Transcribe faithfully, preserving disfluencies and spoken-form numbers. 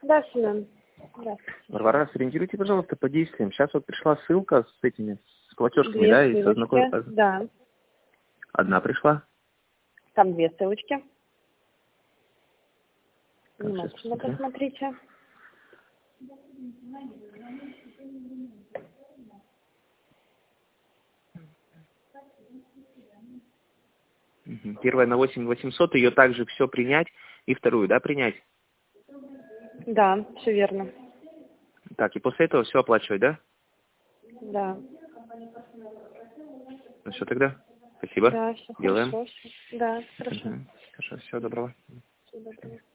Да, Семен. Да. Варвара, сориентируйте, пожалуйста, по действиям. Сейчас вот пришла ссылка с этими, с платежками, Две да, и со ссылочки, знакомой. да. Одна пришла. Там две ссылочки. Так, сейчас Внимательно посмотрю. посмотрите. Мгм. Первая на восемь восемьсот, ее также все принять. И вторую, да, принять? Да, все верно. Так, и после этого все оплачивать, да? Да. Ну все тогда. Спасибо. Да, все Делаем. хорошо. Да, хорошо. Угу. Хорошо, всего доброго. Всего доброго.